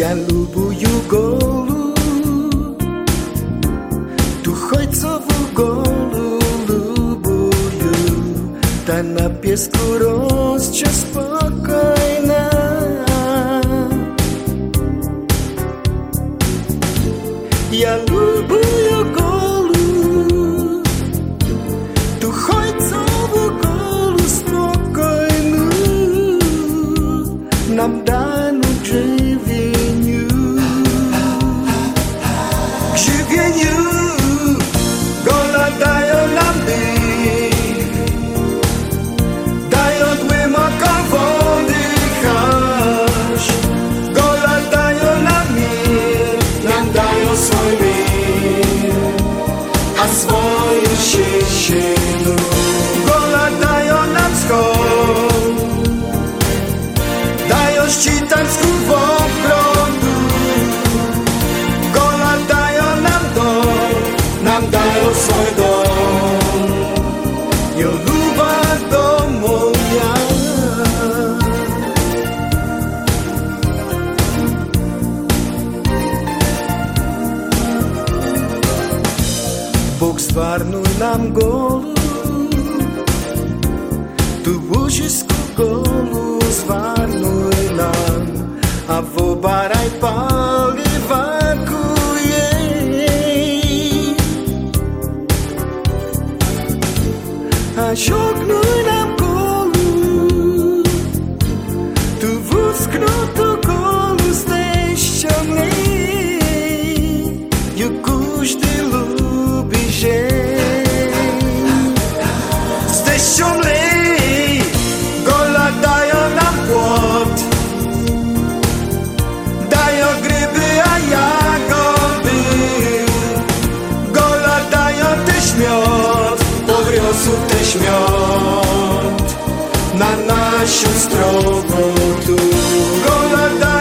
Я люблю голу, ту хойцову голу люблю, та на піску розча спокійна. Я люблю голу, ту хойцову голу спокійну, нам дану żywieniu, k żywieniu, gola dają nam dych, dają głęboko oddychać, gola dają nam mir, nam dają swój mir, a swoje się gola dają nam skok, dają ścitańską prądu, gola dają nam dom, nam dają swój dom, jo luba do moja. Bóg zwarnuj nam golu, tu łużisku golu zwarnuj nam, a w obaraj paliwanku jej. A żognuj nam golu, tu wusknutu golu zdejściomnej, ju każdy lubi zień. Zdejściomnej, gola dają nam płot, dają gryby, a jagody, gola dają też miód, powriosów też miód, na naszą zdrową tu. Gola dają